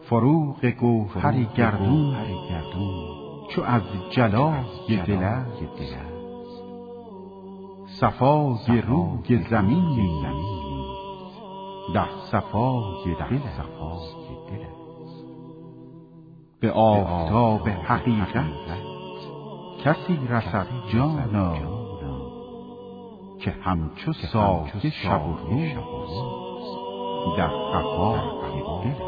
فروغ گوهر گردون چو از جلای دل است، صفای روی زمین در صفای دل است. به آفتاب حقیقت کسی رسد جانا، که همچو صافی شب و روز در قفای دل است.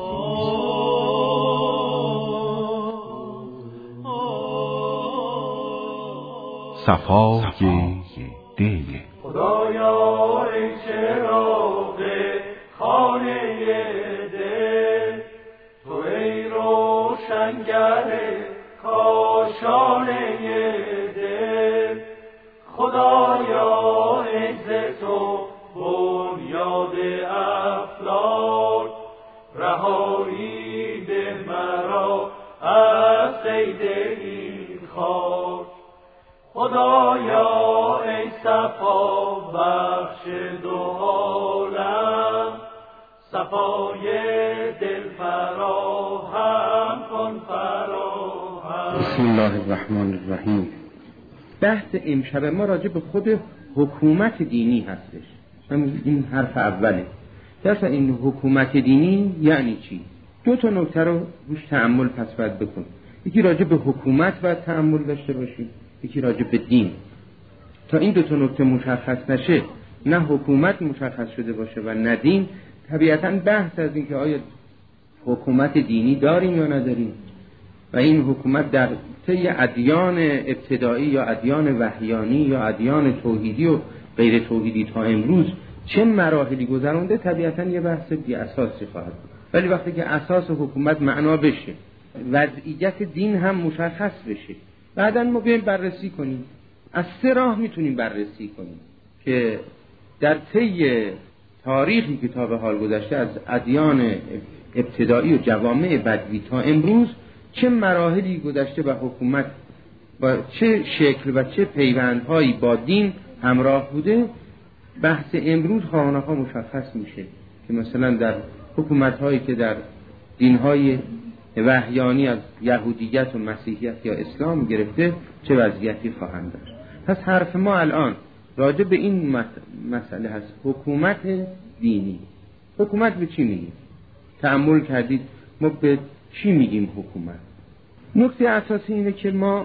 صفای دل. خدایا ای چراغ خانه دل، تو ای روشنگر کاشانه دل، خدایا ای ز تو بنیاد افلاک، رهایی ده مرا از قید این خاک. خدایا ای صفا بخش دو عالم، صفای دل فراهم کن فراهم. بسم الله الرحمن الرحیم. بحث امشب ما راجع به خود حکومت دینی هستش. این حرف اوله. اصلا این حکومت دینی یعنی چی؟ دو تا نکته رو روش تأمل پس باید بکن. یکی راجع به حکومت باید تأمل داشته باشیم، یکی راجع به دین. تا این دو تا نکته مشخص نشه، نه حکومت مشخص شده باشه و نه دین، طبیعتاً بحث از این که آیا حکومت دینی داریم یا نداریم و این حکومت در طی ادیان ابتدایی یا ادیان وحیانی یا ادیان توحیدی و غیر توحیدی تا امروز چه مراحلی گذرونده، طبیعتاً یه بحث بی اساسی خواهد بود. ولی وقتی که اساس حکومت معنا بشه، وضعیت دین هم مشخص بشه، بعداً ما بیایم بررسی کنیم. از سه راه میتونیم بررسی کنیم که در طی تاریخی که تا به حال گذشته از ادیان ابتدایی و جوامع بدوی تا امروز چه مراحلی گذشته و حکومت با چه شکل و چه پیوندهایی با دین همراه بوده. بحث امروز خواهانها مشخص میشه که مثلا در حکومت‌هایی که در دین‌های وحیانی از یهودیت و مسیحیت یا اسلام گرفته چه وضعیتی خواهند داشت. پس حرف ما الان راجع به این مسئله هست، حکومت دینی. حکومت به چی میگیم؟ تأمل کردید ما به چی میگیم حکومت؟ نکته اساسی اینه که ما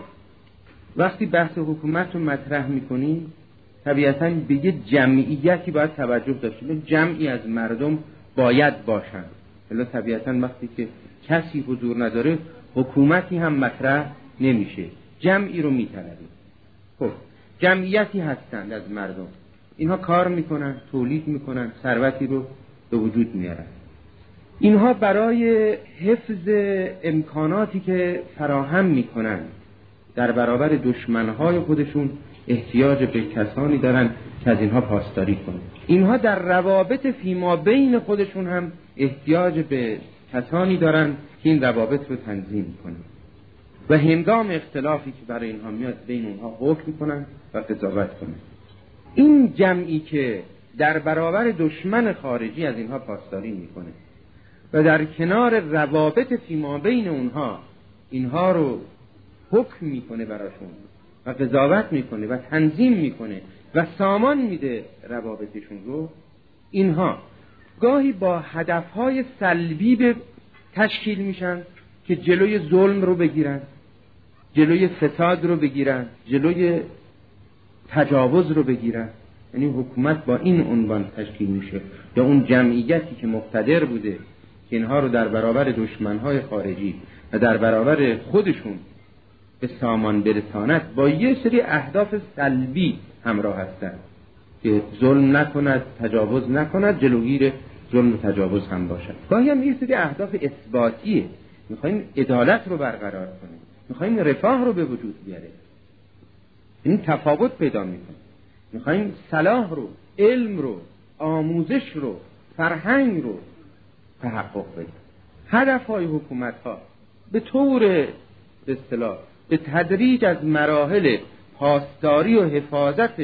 وقتی بحث حکومت رو مطرح میکنیم طبیعتاً به یه جمعیتی باید توجه داشته باشیم. جمعی از مردم باید باشن. الا طبیعتاً وقتی که کسی حضور نداره حکومتی هم مطرح نمیشه، جمعی رو میطلبیم. خب جمعیتی هستند از مردم، اینها کار میکنن، تولید میکنن، ثروتی رو به وجود میارن. اینها برای حفظ امکاناتی که فراهم میکنن در برابر دشمنهای خودشون احتیاج به کسانی دارن که از اینها پاسداری کنن. اینها در روابط فیما بین خودشون هم احتیاج به کسانی دارن که این روابط رو تنظیم کنن و هنگام اختلافی که برای اینها میاد بین اونها حکم کنن و قضاوت کنن. این جمعی که در برابر دشمن خارجی از اینها پاسداری میکنه و در کنار روابط فیما بین اونها اینها رو حکم میکنه براشون و قضاوت میکنه و تنظیم میکنه و سامان میده روابطشون رو، اینها گاهی با هدفهای سلبی به تشکیل میشن که جلوی ظلم رو بگیرن، جلوی فساد رو بگیرن، جلوی تجاوز رو بگیرن. یعنی حکومت با این عنوان تشکیل میشه، یا اون جمعیتی که مقتدر بوده که اینها رو در برابر دشمنهای خارجی و در برابر خودشون به سامان برساند با یه سری اهداف سلبی همراه هستند که ظلم نکند، تجاوز نکند، جلوگیر ظلم و تجاوز هم باشد. گاهی هم یه سری اهداف اثباتیه، میخوایم عدالت رو برقرار کنیم، میخوایم رفاه رو به وجود بیاره. این تفاوت پیدا میکنه. میخوایم صلاح رو، علم رو، آموزش رو، فرهنگ رو تحقق بدیم. هدفهای حکومت ها به طور به اصطلاح به تدریج از مراحل پاسداری و حفاظت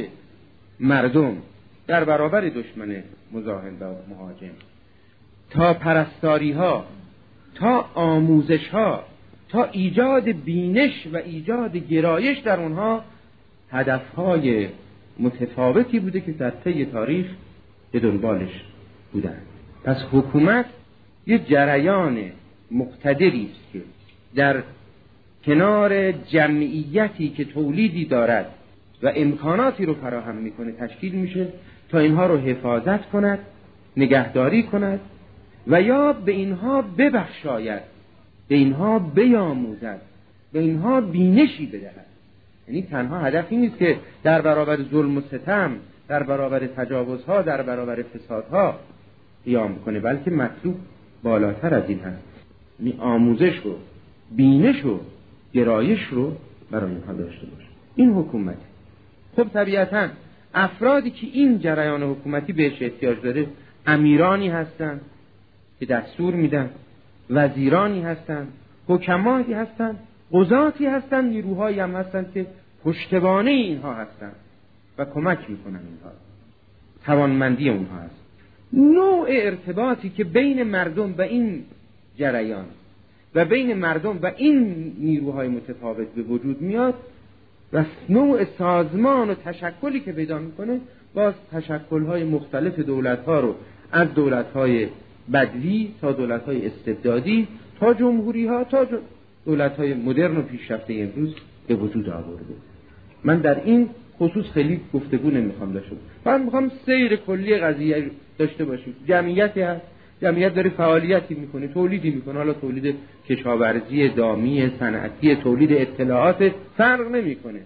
مردم در برابر دشمن مزاحم و مهاجم تا پرستاری ها، تا آموزش ها، تا ایجاد بینش و ایجاد گرایش در اونها هدفهای متفاوتی بوده که در طی تاریخ به دنبالش بودن. پس حکومت یه جریان مقتدری است که در کنار جمعیتی که تولیدی دارد و امکاناتی رو فراهم میکنه تشکیل میشه تا اینها رو حفاظت کند، نگهداری کند و یا به اینها ببخشاید، به اینها بیاموزد، به اینها بینشی بدهد. یعنی تنها هدفی نیست که در برابر ظلم و ستم، در برابر تجاوزها، در برابر فسادها قیام کنه، بلکه مطلوب بالاتر از این هست. یعنی آموزش و بینش و گرایش رو برای اینها داشته باشه. این حکومت. خب طبیعتاً افرادی که این جریان حکومتی بهش احتیاج داره امیرانی هستند که دستور میدن، وزیرانی هستند، حکمایی هستند، قضاتی هستند، نیروهایی هم هستند که پشتوانه اینها هستند و کمک میکنن اینها. توانمندی اونها هست. نوع ارتباطی که بین مردم و این جریان و بین مردم و این نیروهای متفاوت به وجود میاد و نوع سازمان و تشکلی که پیدا میکنه باز تشکل‌های مختلف دولت‌ها رو از دولت‌های بدوی تا دولت‌های استبدادی تا جمهوری‌ها تا دولت‌های مدرن و پیشرفته امروز به وجود آورده. من در این خصوص خیلی گفتگو نمیخوام داشته باشم. من میخوام سیر کلی قضیه داشته باشیم. جمعیتی هست، جمعیت داره فعالیتی میکنه، تولیدی میکنه، حالا تولید کشاورزی، دامی، صنعتی، تولید اطلاعات، فرق نمیکنه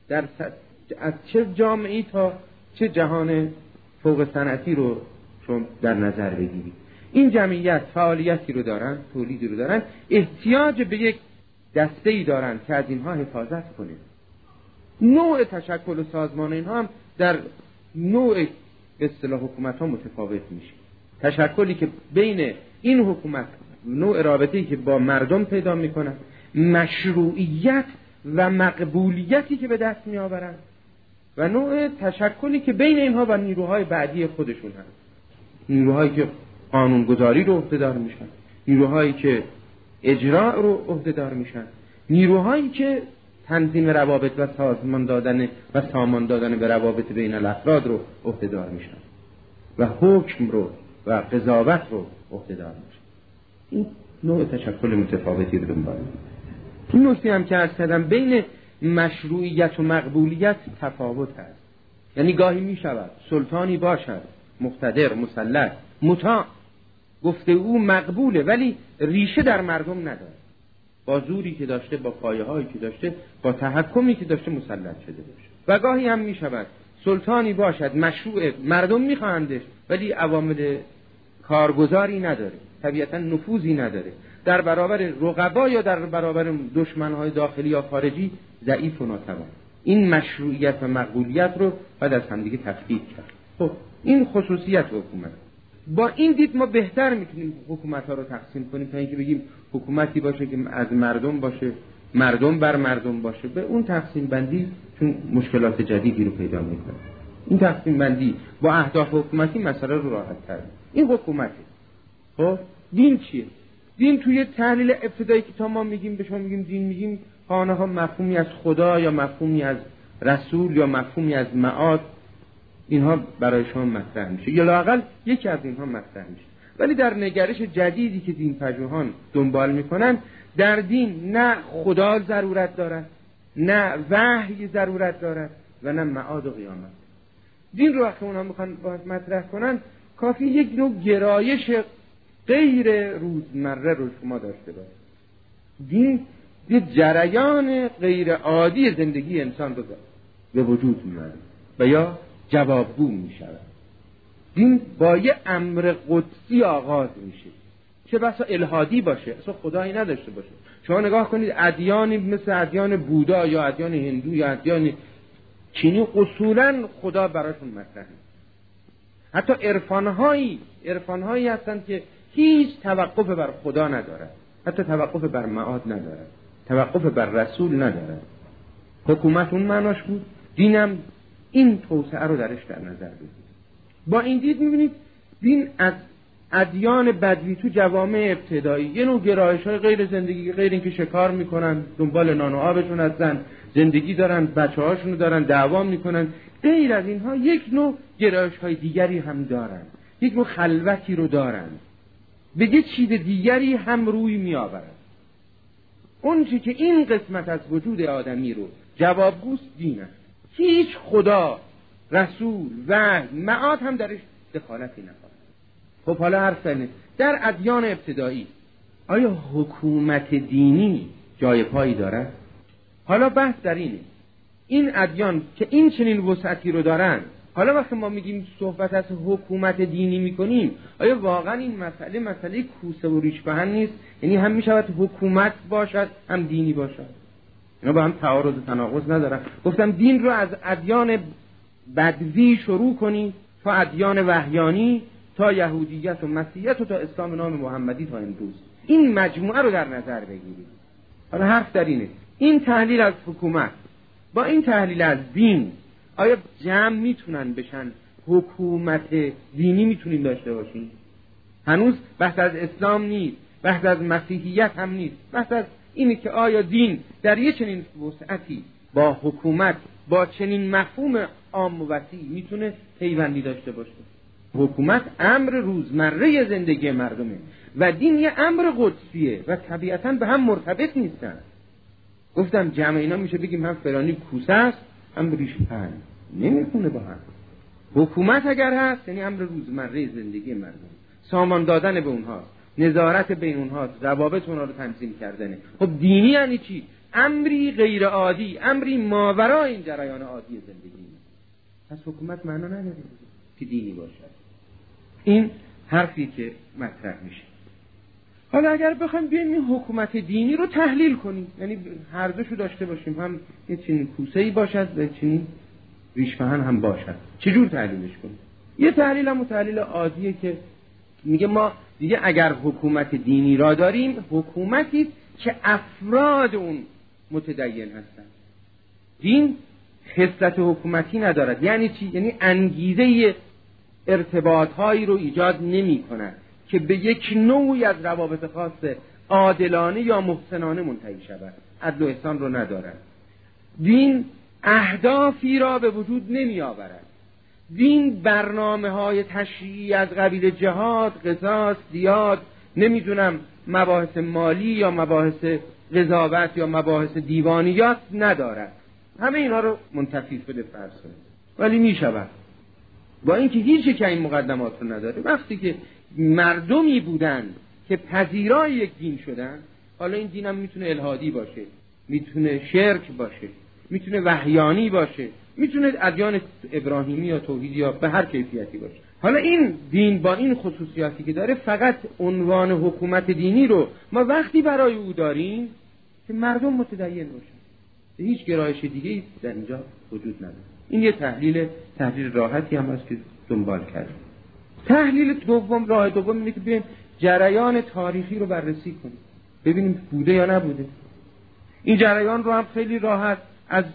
از چه جامعه‌ای تا چه جهان فوق صنعتی رو شما در نظر بگیرید. این جمعیت فعالیتی رو دارن، تولیدی رو دارن، احتیاج به یک دسته‌ای دارن که از اینها حفاظت کنه. نوع تشکل و سازمان اینها هم در نوع به اصطلاح حکومت‌ها متفاوت میشه. تشکلی که بین این حکومت، نوع رابطه‌ای که با مردم پیدا میکنن، مشروعیت و مقبولیتی که به دست میآورن و نوع تشکلی که بین اینها و نیروهای بعدی خودشون هست. نیروهایی که قانونگذاری رو عهده‌دار میشن، نیروهایی که اجرا رو عهده‌دار میشن، نیروهایی که تنظیم روابط و سازمان دادن و سامان دادن به روابط بین الافراد رو عهده‌دار میشن و حکم رو و قضاوت رو عهده‌دار میشن. این نوع تشکل متفاوتی رو دنبال می‌کنه. این نکته هم که عرض کردم بین مشروعیت و مقبولیت تفاوت هست. یعنی گاهی میشود سلطانی باشد مقتدر، مسلط، مطاع، گفته او مقبوله ولی ریشه در مردم نداره، با زوری که داشته، با پایه‌هایی که داشته، با تحکمی که داشته مسلط شده باشه. و گاهی هم میشود سلطانی باشد مشروع، مردم میخواهندش ولی عوامل کارگزاری نداره، طبیعتا نفوذی نداره، در برابر رقبا یا در برابر دشمنهای داخلی یا خارجی ضعیف و ناتوان. این مشروعیت و مقبولیت رو بعد از همدیگه تفکیک کرد. خب این خصوصیت حکومت. با این دید ما بهتر میتونیم حکومت‌ها رو تقسیم کنیم تا اینکه بگیم حکومتی باشه که از مردم باشه، مردم بر مردم باشه. به اون تقسیم بندی چون مشکلات جدیدی رو پیدا میکنه. این تقسیم بندی با اهداف حکومتی مسئله رو راحت تر. این حکومته. خب دین چیه؟ دین توی تحلیل ابتدایی که تا ما میگیم به شما میگیم دین، میگیم خانه ها مفهومی از خدا یا مفهومی از رسول یا مفهومی از معاد، اینها برای شما مطرح میشه یا لااقل یکی از اینها مطرح میشه. ولی در نگرش جدیدی که دین پژوهان دنبال میکنن، در دین نه خدا ضرورت دارد، نه وحی ضرورت دارد و نه معاد و قیامت. دین رو وقتی اونها میخوان مطرح کنن کافی یک نوع گرایش غیر روزمره رو شما داشته باشید. دین یه جریان غیر عادی زندگی انسان رو به وجود میاره و یا جوابگو میشود. دین با یه امر قدسی آغاز میشه، چه بسا الهادی باشه، اصلا خدایی نداشته باشه. شما نگاه کنید ادیانی مثل ادیان بودا یا ادیان هندو یا ادیان چینی اصولا خدا براشون مطرحه. حتی عرفانهایی هستند که هیچ توقف بر خدا ندارد، حتی توقف بر معاد ندارد، توقف بر رسول ندارد. حکومت اون معناش بود، دینم این توسعه رو درش در نظر بگیرید. با این دید میبینید دین از ادیان بدوی تو جوامع ابتدایی یه نوع گرایش‌های غیر زندگی، غیر اینکه شکار میکنن، دنبال نان و آبشون هستن، زندگی دارن، بچه‌هاشونو دارن، دعوا میکنن، غیر از اینها یک نوع گرایش‌های دیگری هم دارن، یک نوع خلوتی رو دارن، به یه چیز دیگری هم روی میآورن. اون چی که این قسمت از وجود آدمی رو جوابگوست دین است. هیچ خدا، رسول، وحی، معاد هم درش دخالتی نخواهد. خب حالا حرف زنید در ادیان ابتدایی آیا حکومت دینی جای پایی داره؟ حالا بحث در اینه این ادیان که این چنین وسعتی رو دارن، حالا وقتی ما میگیم صحبت از حکومت دینی میکنیم، آیا واقعا این مسئله کوسه و ریش پهن نیست؟ یعنی هم میشود حکومت باشد هم دینی باشد، اینا با هم تعارض و تناقض ندارن. گفتم دین رو از ادیان بدوی شروع کنی تا ادیان وحیانی، تا یهودیت و مسیحیت و تا اسلام نام محمدی تا امروز، این مجموعه رو در نظر بگیرید. حالا حرف در اینه این تحلیل از حکومت با این تحلیل از دین آیا جمع میتونن بشن؟ حکومت دینی میتونیم داشته باشیم؟ هنوز بحث از اسلام نیست، بحث از مسیحیت هم نیست، بحث از اینه که آیا دین در یه چنین وسعتی با حکومت با چنین مفهوم عام و وسیع میتونه پیوندی داشته باشه؟ حکومت امر روزمره زندگی مردمه و دین یه امر قدسیه و طبیعتاً به هم مرتبط نیستن. گفتم جمع اینا میشه بگیم هم فلانی کوسه است هم ریش پهن، نمیتونه با هم. حکومت اگر هست یعنی امر روزمره زندگی مردم، سامان دادن به اونها، نظارت بین اونها، روابط اونها رو تنظیم کردنه. خب دینی یعنی چی؟ امری غیر عادی، امری ماورا این جریان عادی زندگی. پس حکومت معنا نداره که دینی باشد. این حرفی که مطرح میشه. حالا اگر بخوایم بیایم این حکومت دینی رو تحلیل کنیم، یعنی هر دوشو داشته باشیم، هم یه چنین کوسه‌ای باشد و چنین ریش پهن هم باشد، چجور تحلیلش کنیم؟ یه تحلیل هم تحلیل عادیه که میگه ما دیگه اگر حکومت دینی را داریم، حکومتی که افراد اون متدین هستن. دین خصلت حکومتی ندارد. یعنی چی؟ یعنی انگیزه ارتباطهایی رو ایجاد نمی کند که به یک نوعی از روابط خاص عادلانه یا محسنانه منتهی شود. عدل و احسان رو ندارد. دین اهدافی را به وجود نمی آورد. دین برنامه‌های تشریعی از قبیل جهاد، قصاص، دیات، نمیدونم مباحث مالی یا مباحث قضاوت یا مباحث دیوانیات ندارد. همه اینا رو منتفی شده فرض کنید. ولی می شود با اینکه هیچ یک این مقدمات رو نداره، وقتی که مردمی بودن که پذیرای یک دین شدن، حالا این دین هم میتونه الهادی باشه، میتونه شرک باشه، میتونه وحیانی باشه، میتونه ادیان ابراهیمی یا توحیدی یا به هر کیفیتی باشه. حالا این دین با این خصوصیاتی که داره، فقط عنوان حکومت دینی رو ما وقتی برای او داریم که مردم متدین باشن، هیچ گرایش دیگه‌ای در اینجا وجود نداره. این یه تحلیل راحتی هم هست که دنبال کردیم. تحلیل دوم، راه دوم اینه که بیایم جریان تاریخی رو بررسی کنیم، ببینیم بوده یا نبوده. این جریان رو هم خیلی راحت از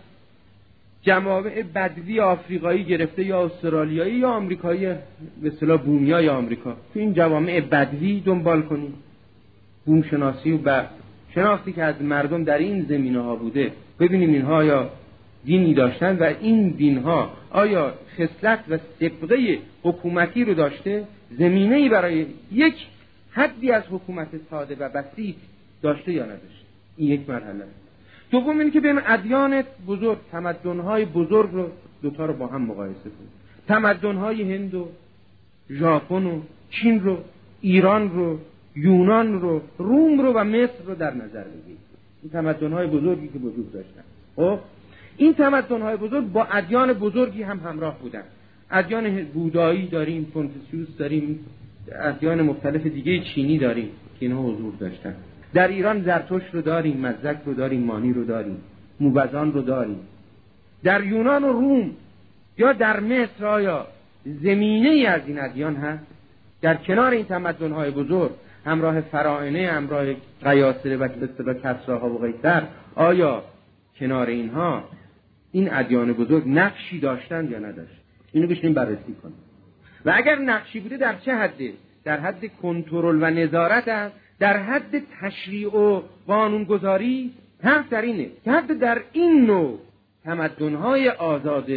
جماعت بدوی آفریقایی گرفته یا استرالیایی یا آمریکایی، به اصطلاح بومیای آمریکا، تو این جوامع بدوی دنبال کنیم. بوم شناسی و شناختی که از مردم در این زمینه‌ها بوده، ببینیم اینها یا دینی داشتن و این دینها آیا خصلت و سابقه حکومتی رو داشته، زمینه‌ای برای یک حدی از حکومت ساده و بسیط داشته یا نداشته. این یک مرحله. دوم اینه که بین ادیان بزرگ، تمدن‌های بزرگ رو دوتا رو با هم مقایسه کنیم. تمدن‌های هند و ژاپن و چین رو، ایران رو، یونان رو، روم رو و مصر رو در نظر بگیرید. این تمدن‌های بزرگی که وجود داشتن. خب این تمدن‌های بزرگ با ادیان بزرگی هم همراه بودن. ادیان بودایی داریم، کنفوسیوس داریم، ادیان مختلف دیگه چینی داریم که اینها حضور داشتن. در ایران زرتشت رو داریم، مزدک رو داریم، مانی رو داریم، موبدان رو داریم. در یونان و روم یا در مصر آیا زمینه‌ای از این ادیان هست؟ در کنار این تمدن‌های بزرگ همراه فراعنه، همراه قیاصره و کسراها و قیصر، آیا کنار اینها این ادیان بزرگ نقشی داشتن یا نداشت؟ اینو بشینیم بررسی کنیم. و اگر نقشی بوده در چه حده؟ در حد کنترل و نظارت است، در حد تشریع و قانونگذاری. حرف در اینه که حتی در این نوع تمدن‌های آزاد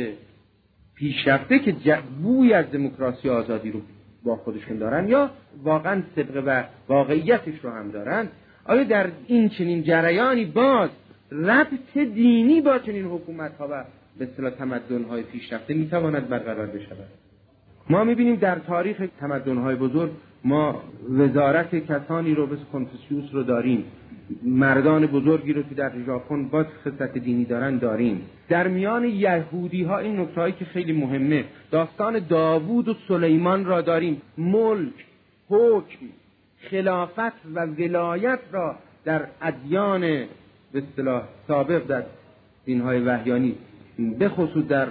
پیشرفته که بوی از دموکراسی و آزادی رو با خودشون دارن یا واقعا صدق و واقعیتش رو هم دارن، آیا در این چنین جریانی باز ربط دینی با چنین حکومت‌ها و به اصطلاح تمدن‌های پیشرفته میتواند برقرار بشود؟ ما می‌بینیم در تاریخ تمدن‌های بزرگ ما وزارت کسانی رو مثل کنفوسیوس رو داریم، مردان بزرگی رو که در ژاپن باز خصلت دینی دارن داریم. در میان یهودی‌ها این نکته‌ای که خیلی مهمه، داستان داوود و سلیمان را داریم. ملک، حکم، خلافت و ولایت را در ادیان به اصطلاح سابق در دین‌های وحیانی به خصوص در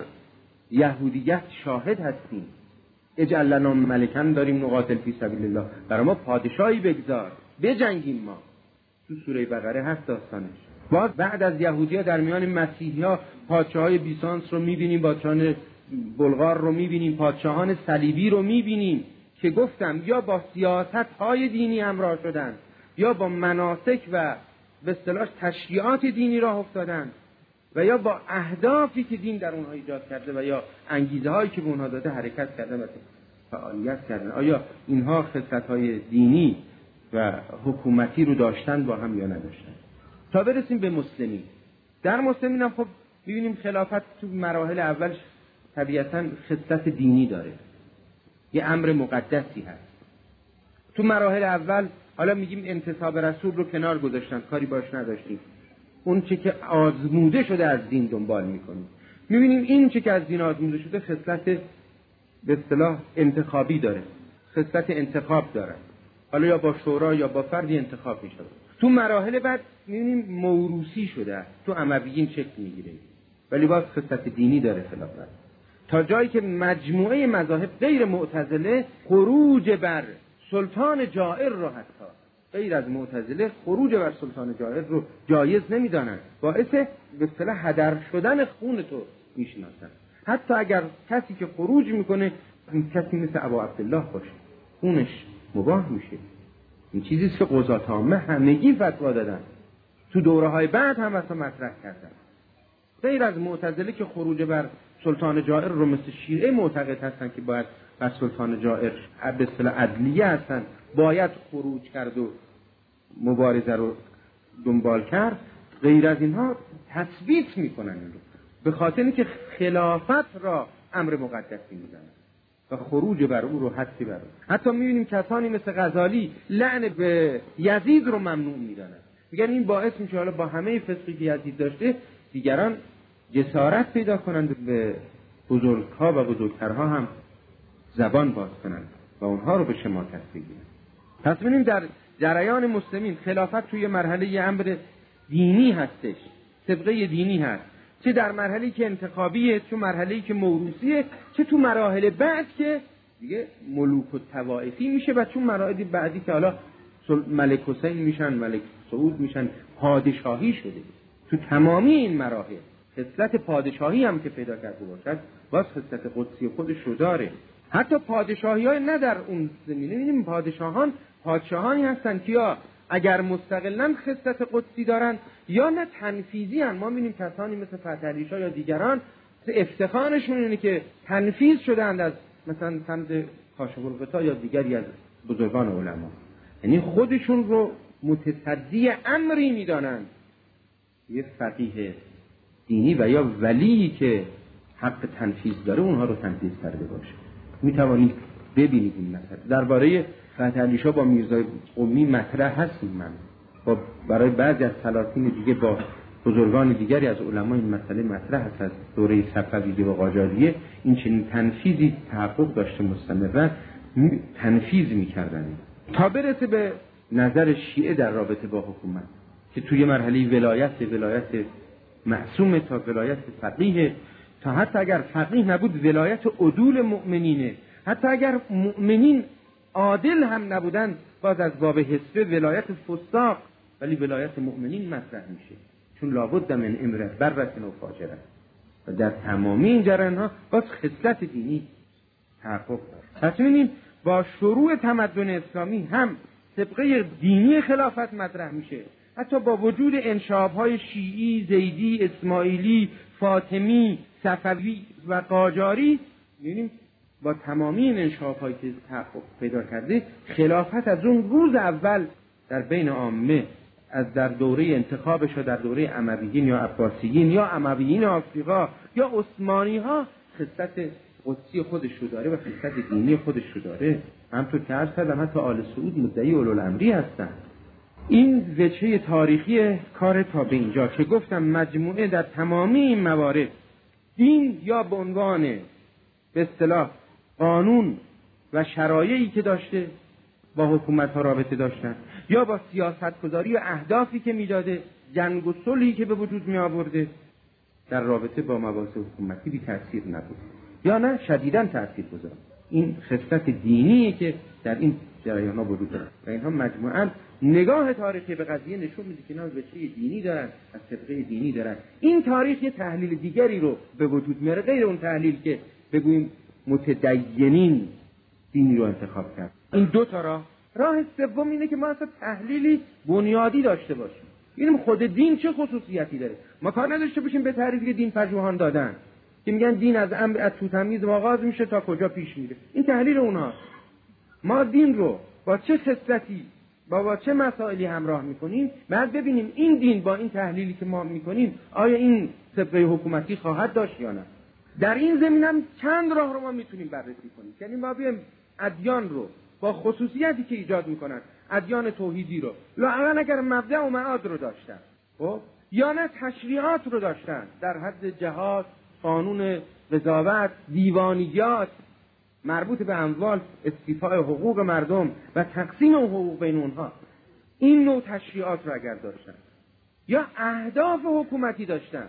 یهودیت شاهد هستیم. اجعل لنا ملکا داریم نقاتل فی سبیل الله، برای ما پادشاهی بگذار بجنگیم. ما تو سوره بقره هست داستانش. باز بعد از یهودی‌ها در میان مسیحی‌ها پادشاهای بیزانس رو می‌بینیم، پادشاهان بلغار رو می‌بینیم، پادشاهان صلیبی رو می‌بینیم که گفتم یا با سیاست‌های دینی همراه شدند یا با مناسک و به اصطلاح تشریعات دینی راه افتادند و یا با اهدافی که دین در اونها ایجاد کرده و یا انگیزه‌هایی که به اونها داده حرکت کردن و فعالیت کردن. آیا اینها خصلت‌های دینی و حکومتی رو داشتن با هم یا نداشتن؟ تا برسیم به مسلمین. در مسلمین هم خب می‌بینیم خلافت تو مراحل اولش طبیعتاً خصلت دینی داره، یه امر مقدسی هست. تو مراحل اول حالا میگیم انتصاب رسول رو کنار گذاشتن، کاری باش نداشتیم. اون چه که آزموده شده از دین دنبال میکنیم. میبینیم این چه که از دین آزموده شده خصلت به اصطلاح انتخابی داره، خصلت انتخاب داره، حالا یا با شورا یا با فردی انتخاب میشه. تو مراحل بعد میبینیم موروثی شده، تو امویین شکل میگیره، ولی باز خصلت دینی داره خلافت، تا جایی که مجموعه مذاهب غیر معتزله خروج بر سلطان جائر رو، حتی غیر از معتزله خروج بر سلطان جائر رو جایز نمیدانند، باعث به اصطلاح هدر شدن خون تو میشناسن. حتی اگر کسی که خروج میکنه این کسی مثل ابا عبدالله باشه، خونش مباح میشه. این چیزیست که قضات عامه همگی فتوا دادن، تو دوره‌های بعد هم اصلا مطرح کردن. غیر از معتزله که خروج بر سلطان جائر رو مثل شیعه معتقد هستن که باید بر سلطان جائر به اصطلاح عدلیه هستن، باید خروج کرد و مبارزه رو دنبال کرد. غیر از اینها تثبیت میکنن این رو، به خاطر اینکه خلافت را امر مقدسی میدونن و خروج بر او رو حسی بر او. حتی میبینیم کسانی مثل غزالی لعن به یزید رو ممنوع میدونن، میگن این باعث میشه حالا با همه فسقی که یزید داشته دیگران جسارت پیدا کنند به بزرگها و بزرگترها هم زبان باز کنند و اونها رو به شماتت بگیرند. پس ببینیم در جریان مسلمین خلافت توی مرحله امر دینی هستش، طبقه دینی هست، چه در مرحله‌ای که انتخابیه، چه مرحله‌ای که موروثیه، چه تو مراحل بعد که دیگه ملوک و طوائفی میشه و چون مراحل بعدی که حالا ملک حسین میشن، ملک سعود میشن، پادشاهی شده. تو تمامی این مراحل خصلت پادشاهی هم که پیدا کرده باشد باز خصلت قدسی خودش رو داره. حتی پادشاهی‌های نه در اون زمینه می‌بینیم پادشاهانی هستن که یا اگر مستقلاً خصلت قدسی دارن یا نه تنفیذی هستن. ما می‌بینیم کسانی مثل فتح علی شاه یا دیگران افتخارشون اینه که تنفیذ شدند از مثلا سمت کاشف الغطا یا دیگری از بزرگان علما، یعنی خودشون رو متصدی امری می‌دانند، یه فقیه دینی و یا ولی که حق تنفیذ داره اونها رو تنفیذ کرده باشه. میتوانید ببینید این مسئله درباره فتح علی شاه با میرزا قمی مطرح هست. من با برای بعضی از سلاطین دیگه با بزرگان دیگری از علما این مسئله مطرح هست. از دوره صفویه و قاجاریه این چنین تنفیذی تحقق داشته، مستمرا تنفیذ میکردن تا برسه به نظر شیعه در رابطه با حکومت که توی مرحله ولایت معصومه تا ولایت فقیه، تا حتی اگر فقیه نبود ولایت عدول مؤمنینه، حتی اگر مؤمنین عادل هم نبودن باز از باب حسبه ولایت فساق، ولی ولایت مؤمنین مطرح میشه چون لابد من امرأ برة و فاجرة. و در تمامی این جریان‌ها باز خصلت دینی تحقق داره. پس می‌بینیم با شروع تمدن اسلامی هم طبقه دینی خلافت مطرح میشه، حتی با وجود انشاب‌های شیعی، زیدی، اسماعیلی، فاطمی، صفوی و قاجاری، می‌بینیم با تمامی این انشاب‌هایی که تحقق پیدا کرده، خلافت از اون روز اول در بین عامه، از در دوره انتخابش و در دوره امویین یا عباسیین یا امویین آفریقا یا عثمانی‌ها خصلت قدسی خودش رو داره و خصلت دینی خودش رو داره. همطور که عرض کردم حتی آل سعود مدعی اولوالامری هستن. این وجهه تاریخی کار تا به اینجا که گفتم مجموعه در تمامی این موارد دین یا به عنوان به اصطلاح قانون و شرایعی که داشته با حکومت ها رابطه داشتن، یا با سیاست گذاری و اهدافی که میداده، جنگ و صلحی که به وجود می آورده، در رابطه با مباحث حکومتی بی تأثیر نبود یا نه شدیداً تأثیر گذار. این خصلت دینیه که در این جریان ها وجود داره و اینها مجموعاً نگاه تاریخی به قضیه نشون میده که اینا وجهه دینی دارن، از طبقه دینی دارن. این تاریخ یه تحلیل دیگری رو به وجود میاره غیر اون تحلیل که بگوییم متدینین دینی رو انتخاب کرد. این دو تا راه سوم اینه که ما اصلا تحلیلی بنیادی داشته باشیم. اینم خود دین چه خصوصیتی داره. ما کار نداشته باشیم به تعریفی که دین پژوهان دادن که میگن دین از امر از تمیز آغاز میشه تا کجا پیش میره. این تحلیل اونها. ما دین رو با چه خصلتی با چه مسائلی همراه میکنیم، بعد ببینیم این دین با این تحلیلی که ما میکنیم آیا این طبقه حکومتی خواهد داشت یا نه. در این زمینه هم چند راه رو ما میتونیم بررسی کنیم. یعنی ما بیایم ادیان رو با خصوصیتی که ایجاد میکنن، ادیان توحیدی رو لااقل اگر مبدأ و معاد رو داشتن، خب یا نه تشریعات رو داشتن در حد جهاد، قانون قضاوت، دیوانیات مربوط به اموال، استیفاء حقوق مردم و تقسیم حقوق بین اونها، این نوع تشریعات رو اگر داشتن، یا اهداف حکومتی داشتن،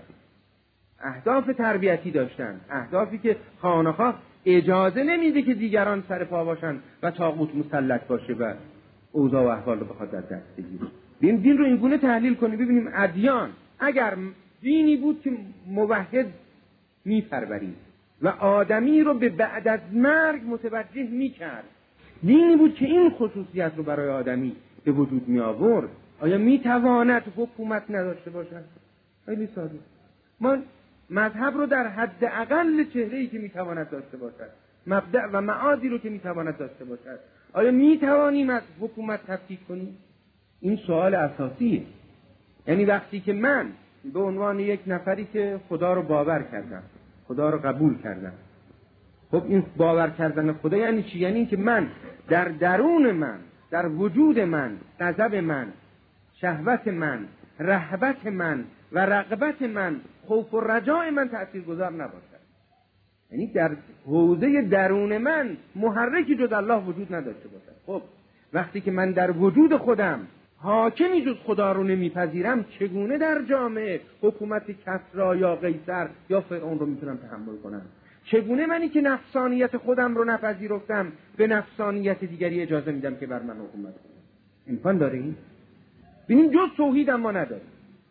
اهداف تربیتی داشتن، اهدافی که خانخواه اجازه نمیده که دیگران سر پا باشن و طاغوت مسلط باشه و اوضاع و احوال رو بخواد در دست بگیره. ببین دین رو اینگونه تحلیل کنیم ببینیم ادیان اگر دینی بود که موحد میپرورید و آدمی رو به بعد از مرگ متوجه میکرد، دینی بود که این خصوصیت رو برای آدمی به وجود می آورد، آیا میتواند حکومت نداشته باشد؟ خیلی ساده. ما مذهب رو در حد اقل چهره‌ای که میتواند داشته باشد، مبدأ و معادی رو که میتواند داشته باشد، آیا میتوانیم از حکومت تفکیک کنیم؟ این سوال اساسیه. یعنی وقتی که من به عنوان یک نفری که خدا رو باور کردم، خدا رو قبول کردم، خب این باور کردن خدا یعنی چی؟ یعنی که من در درون من، در وجود من، غضب من، شهوت من، رهبت من و رغبت من، خوف و رجای من تأثیرگذار نباشد. یعنی در حوزه درون من محرکی جز الله وجود نداشته باشد. خب وقتی که من در وجود خودم حاکمی جز خدا رو نمیپذیرم، چگونه در جامعه حکومت کسری یا قیصر یا فرعون رو میتونم تحمل کنم؟ چگونه منی که نفسانیت خودم رو نپذیرفتم به نفسانیت دیگری اجازه میدم که بر من حکومت کنه؟ امکان داره این؟ ببینیم جز توحید ما نداره.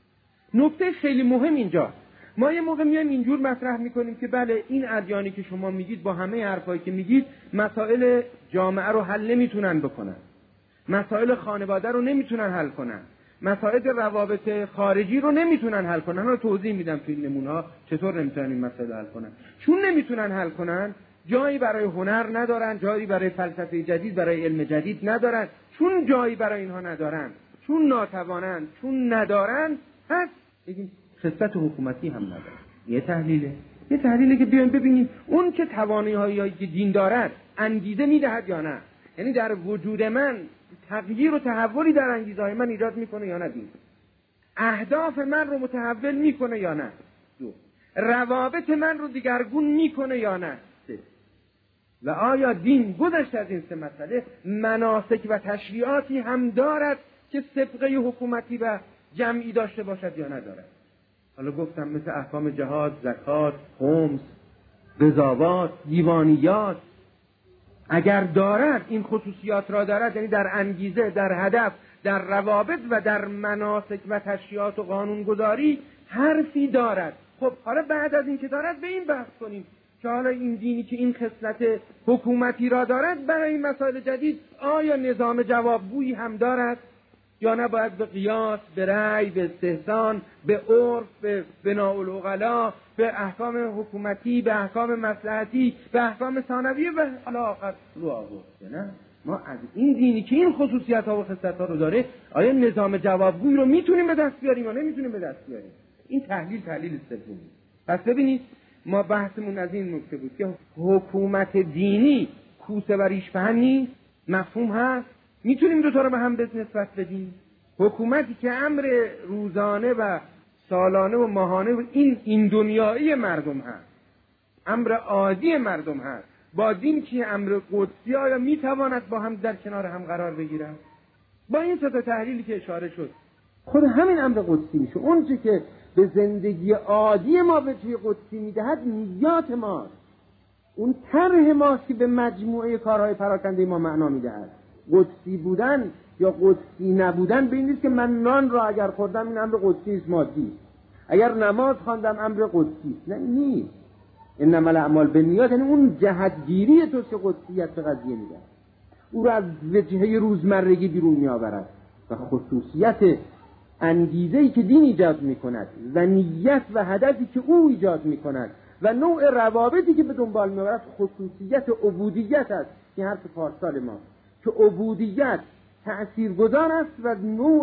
نکته خیلی مهم اینجا، ما یه موقع میایم اینجور مطرح میکنیم که بله این ادیانی که شما میگید با همه حرفایی که میگید مسائل جامعه رو حل نمیتونن بکنن، مسائل خانواده رو نمیتونن حل کنن، مسائل روابط خارجی رو نمیتونن حل کنن. رو توضیح میدم تو این نمونه‌ها چطور نمیتونن این مسائل حل کنن. چون نمیتونن حل کنن، جایی برای هنر ندارن، جایی برای فلسفه جدید، برای علم جدید ندارن. چون جایی برای اینها ندارن، چون ناتوانن، چون ندارن، پس بگیم خصلت حکومتی هم ندارن. یه تحلیله که بیایم ببینیم اون که توانایی‌هایی که دین دارد انگیزه میدهد یا نه. یعنی در وجود من تغییر و تحولی در انگیزه‌های من ایجاد میکنه یا نه دین؟ اهداف من رو متحول میکنه یا نه؟ دو. روابط من رو دیگرگون میکنه یا نه؟ سه. و آیا دین گذشته از این سه مسئله مناسک و تشریعاتی هم دارد که سابقه حکومتی و جمعی داشته باشد یا ندارد؟ حالا گفتم مثل احکام جهاد، زکات، خمس، قضاوات، دیوانیات، اگر دارد این خصوصیات را دارد، یعنی در انگیزه، در هدف، در روابط و در مناسک و تشریعات و قانونگذاری حرفی دارد. خب حالا بعد از این که دارد به این بحث کنیم که حالا این دینی که این خصلت حکومتی را دارد برای این مسائل جدید آیا نظام جوابگویی هم دارد یا نه باید به قیاس، به رأی، به استحسان، به عرف، به بناء العقلا، به احکام حکومتی، به احکام مصلحتی، به احکام ثانویه و الی آخر رو آورد. نه، ما از این دینی که این خصوصیت ها و خصلت ها رو داره آیا نظام جوابگویی رو میتونیم به دست بیاریم یا نمیتونیم به دست بیاریم؟ این تحلیل سومی. پس ببینید ما بحثمون از این نکته بود که حکومت دینی کوسه و ریش پهن نیست، مفهوم هست، میتونیم دوتا رو به هم نسبت بدیم. حکومتی که امر روزانه و سالانه و ماهانه و این دنیایی مردم هست، امر عادی مردم هست، با دین که امر قدسی آیا میتواند با هم در کنار هم قرار بگیرند؟ با این سه تا تحلیلی که اشاره شد خود همین امر قدسی میشه. اون چیزی که به زندگی عادی ما به توی قدسی میدهد نیات ماست، اون طرح ماست که به مجموعه کارهای پراکنده ما معنا میدهد. قدسی بودن یا قدسی نبودن به این نیست که من نان را اگر خوردم این امر قدسی است مادی، اگر نماز خواندم امر قدسی است. نه، نیست. انما الاعمال بالنیات، یعنی اون جهتگیری توست که قدسیت به قضیه میده، او را از وجهه روزمرگی بیرون میآورد و خصوصیت انگیزه‌ای که دین ایجاد میکند و نیت و هدفی که او ایجاد میکند و نوع روابطی که به دنبال میآورد خصوصیت عبودیت است. این حرف پارسال ما که عبودیت تأثیرگذار است و نوع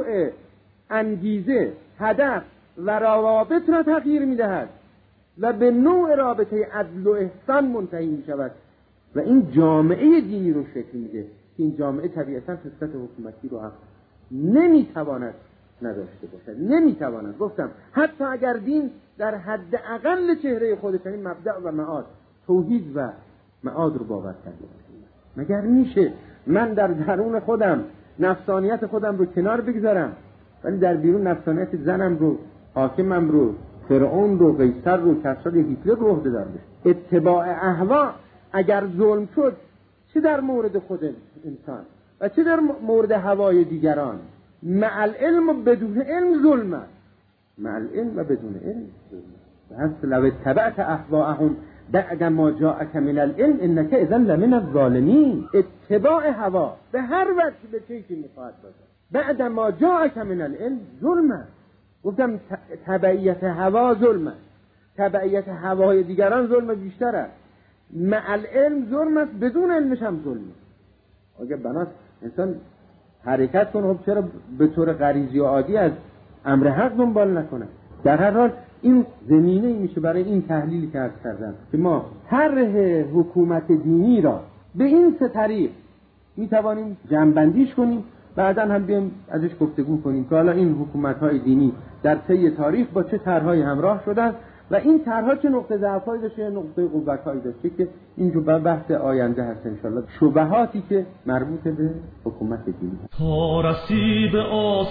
انگیزه، هدف و روابط را تغییر میدهد و به نوع رابطه عدل و احسان منتهی میشود و این جامعه دینی رو شکل میده که این جامعه طبیعتاً خصلت حکومتی رو هم نمیتواند نداشته باشد. نمیتواند. گفتم حتی اگر دین در حد اقل چهره خودش، یعنی مبدأ و معاد، توحید و معاد رو باور کرده باشه، مگر میشه من در درون خودم نفسانیت خودم رو کنار بگذارم ولی در بیرون نفسانیت زنم رو، حاکمم رو، فرعون رو، قیصر رو، کسرا رو، هیتلر رو عهده دار بشه؟ اتباع اهوا اگر ظلم شد، چه در مورد خود انسان و چه در مورد هوای دیگران؟ مع العلم و بدون علم ظلم است. مع العلم و بدون علم ظلم است. لو اتبعت اهواءهم بعد ما جاءك من العلم انك اذا لمن الظالمین. اتباع هوا به هر وجه به چیزی میخواهد باشه بعد ما جاءك من العلم ظلم است. گفتم تبعیت هوا ظلم است، تبعیت هوای دیگران ظلم بیشتر است. مع العلم ظلم است، بدون علمش هم ظلم است. اگه بناست انسان حرکت کنه، خب چرا به طور غریزی و عادی از امر حق دنبال نکنه؟ در هر حال این زمینه میشه برای این تحلیلی که عرض کردم که ما طرح حکومت دینی را به این سه طریق میتوانیم جمع‌بندیش کنیم، بعداً هم بیایم ازش گفتگو کنیم که حالا این حکومت‌های دینی در طی تاریخ با چه طرح‌هایی همراه شدن و این طرح‌ها چه نقطه ضعف‌هایی داشته، نقطه قوت‌هایی داشته که اینجا به بحث آینده هست انشالله. شبهاتی که مربوط به حکومت دینی تا رسی به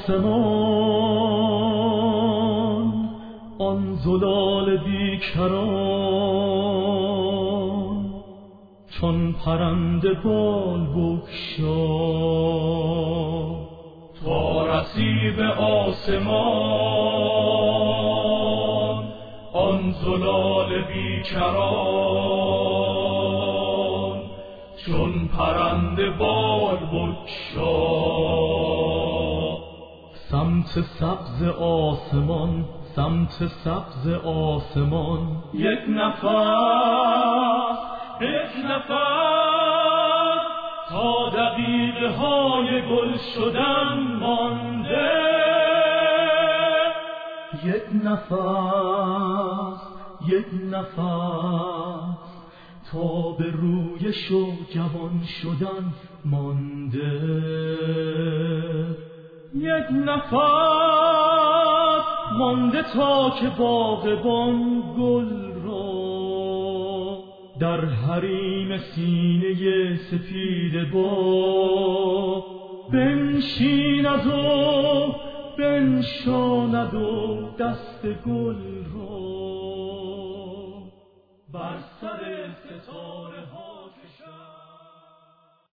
آسمان آن زلال بیکران چون پرنده بال بگشا. تا رسی به آسمان آن زلال بیکران چون پرنده بال بگشا. سمت سبز آسمان، سمت سبز آسمان، یک نفس تا دقیقه های گل شدن مانده. یک نفس تا به روی شو جوان شدن مانده. یک نفس مانده تا که باغبان گل را در حریم سینه سفید با بنشیند و بنشاند و دست گل را بر سر ستاره